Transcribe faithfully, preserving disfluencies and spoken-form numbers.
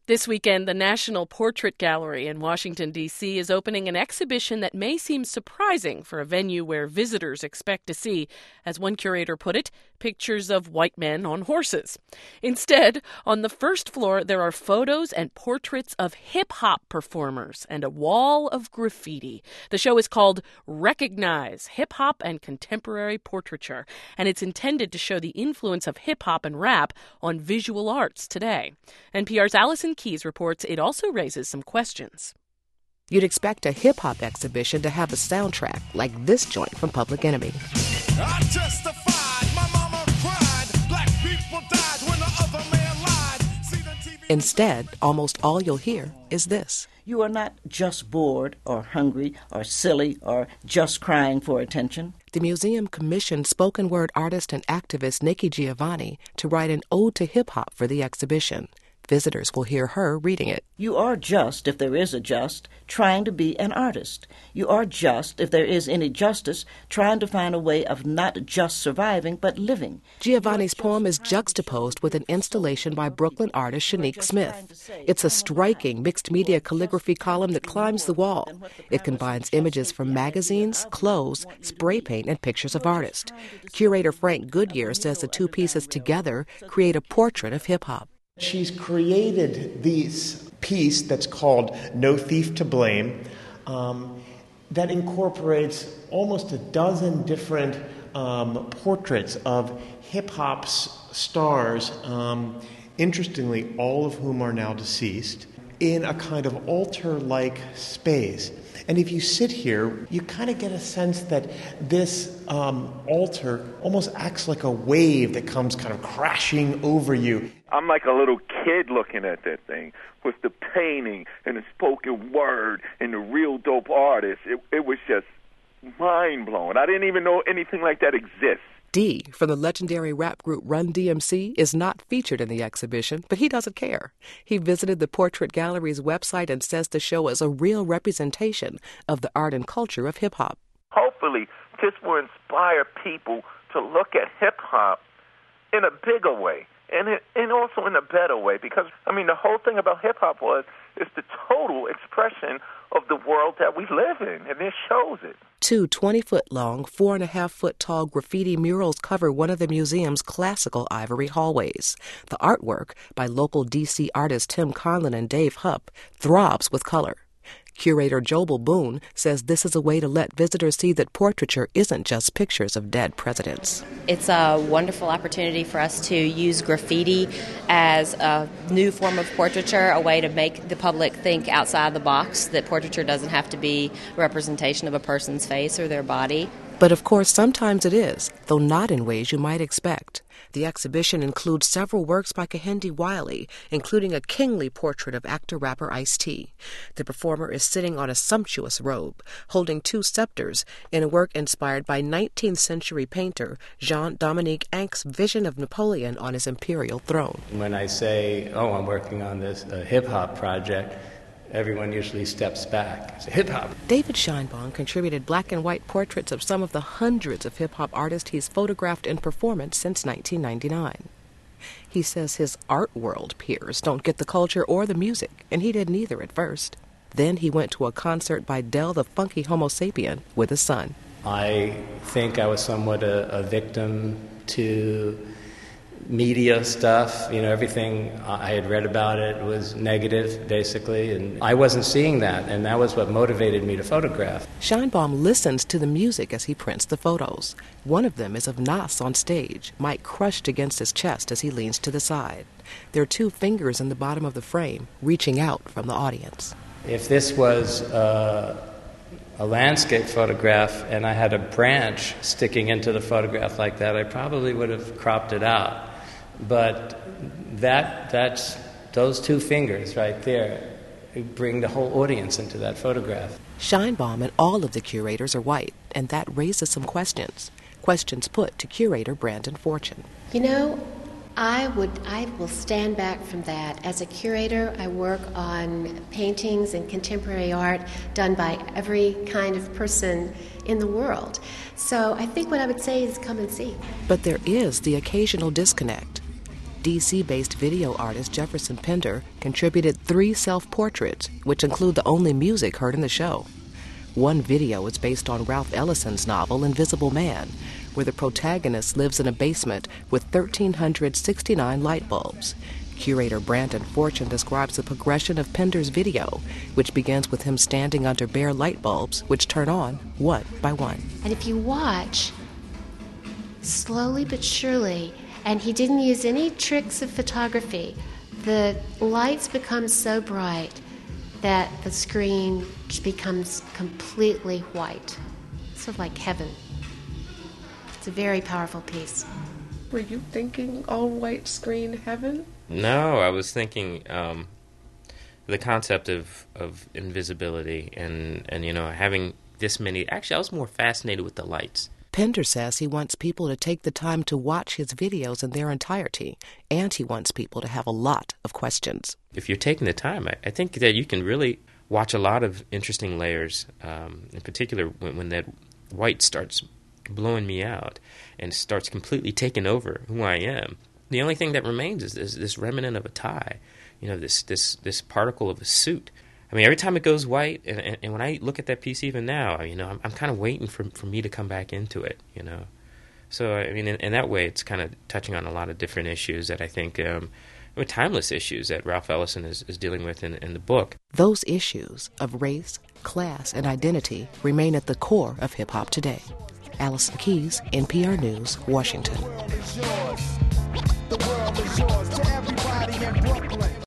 This weekend, the National Portrait Gallery in Washington, D C is opening an exhibition that may seem surprising for a venue where visitors expect to see, as one curator put it, pictures of white men on horses. Instead, on the first floor, there are photos and portraits of hip-hop performers and a wall of graffiti. The show is called Recognize, Hip-Hop and Contemporary Portraiture, and it's intended to show the influence of hip-hop and rap on visual arts today. N P R's Allison Keyes reports it also raises some questions. You'd expect a hip-hop exhibition to have a soundtrack like this joint from Public Enemy. I testified, my mama cried, black people died when the other man lied. See the T V. Instead, almost all you'll hear is this. You are not just bored or hungry or silly or just crying for attention. The museum commissioned spoken word artist and activist Nikki Giovanni to write an ode to hip-hop for the exhibition. Visitors will hear her reading it. You are just, if there is a just, trying to be an artist. You are just, if there is any justice, trying to find a way of not just surviving, but living. Giovanni's poem is juxtaposed with an installation by Brooklyn artist Shanique Smith. It's a striking mixed-media calligraphy column that climbs the wall. It combines images from magazines, clothes, spray paint, and pictures of artists. Curator Frank Goodyear says the two pieces together create a portrait of hip-hop. She's created this piece that's called No Thief to Blame um, that incorporates almost a dozen different um, portraits of hip-hop's stars, um, interestingly, all of whom are now deceased, in a kind of altar-like space. And if you sit here, you kind of get a sense that this um, altar almost acts like a wave that comes kind of crashing over you. I'm like a little kid looking at that thing with the painting and the spoken word and the real dope artist. It, it was just mind-blowing. I didn't even know anything like that exists. D from the legendary rap group Run D M C is not featured in the exhibition, but he doesn't care. He visited the Portrait Gallery's website and says the show is a real representation of the art and culture of hip-hop. Hopefully, this will inspire people to look at hip-hop in a bigger way and it, and also in a better way because, I mean, the whole thing about hip-hop was it's the total expression of the world that we live in, and this shows it. Two twenty-foot-long, four-and-a-half-foot-tall graffiti murals cover one of the museum's classical ivory hallways. The artwork, by local D C artists Tim Conlon and Dave Hupp, throbs with color. Curator Jobel Boone says this is a way to let visitors see that portraiture isn't just pictures of dead presidents. It's a wonderful opportunity for us to use graffiti as a new form of portraiture, a way to make the public think outside the box, that portraiture doesn't have to be a representation of a person's face or their body. But of course, sometimes it is, though not in ways you might expect. The exhibition includes several works by Kehinde Wiley, including a kingly portrait of actor-rapper Ice-T. The performer is sitting on a sumptuous robe, holding two scepters, in a work inspired by nineteenth century painter Jean-Dominique Incque's vision of Napoleon on his imperial throne. When I say, oh, I'm working on this uh, hip-hop project, everyone usually steps back. It's hip-hop. David Scheinbaum contributed black and white portraits of some of the hundreds of hip-hop artists he's photographed in performance since nineteen ninety-nine. He says his art world peers don't get the culture or the music, and he didn't either at first. Then he went to a concert by Del the Funky Homo Sapien with his son. I think I was somewhat a, a victim to media stuff. You know, everything I had read about it was negative, basically, and I wasn't seeing that, and that was what motivated me to photograph. Scheinbaum listens to the music as he prints the photos. One of them is of Nas on stage, mic crushed against his chest as he leans to the side. There are two fingers in the bottom of the frame, reaching out from the audience. If this was uh, a landscape photograph and I had a branch sticking into the photograph like that, I probably would have cropped it out. But that that's those two fingers right there bring the whole audience into that photograph. Scheinbaum and all of the curators are white, and that raises some questions. Questions put to curator Brandon Fortune. You know, I would I will stand back from that. As a curator, I work on paintings and contemporary art done by every kind of person in the world. So I think what I would say is come and see. But there is the occasional disconnect. D C-based video artist Jefferson Pender contributed three self-portraits, which include the only music heard in the show. One video is based on Ralph Ellison's novel Invisible Man, where the protagonist lives in a basement with one thousand three hundred sixty-nine light bulbs. Curator Brandon Fortune describes the progression of Pender's video, which begins with him standing under bare light bulbs, which turn on one by one. And if you watch, slowly but surely, and he didn't use any tricks of photography, the lights become so bright that the screen becomes completely white. Sort of like heaven. It's a very powerful piece. Were you thinking all-white screen heaven? No, I was thinking um, the concept of, of invisibility and, and, you know, having this many... Actually, I was more fascinated with the lights. Pender says he wants people to take the time to watch his videos in their entirety, and he wants people to have a lot of questions. If you're taking the time, I, I think that you can really watch a lot of interesting layers, um, in particular when, when that white starts blowing me out and starts completely taking over who I am. The only thing that remains is this, this remnant of a tie, you know, this this this particle of a suit. I mean, every time it goes white, and, and, and when I look at that piece even now, you know, I'm, I'm kind of waiting for for me to come back into it, you know. So, I mean, in, in that way, it's kind of touching on a lot of different issues that I think, um, I mean, timeless issues that Ralph Ellison is, is dealing with in, in the book. Those issues of race, class, and identity remain at the core of hip-hop today. Allison Keyes, N P R News, Washington. The world is yours to everybody in Brooklyn.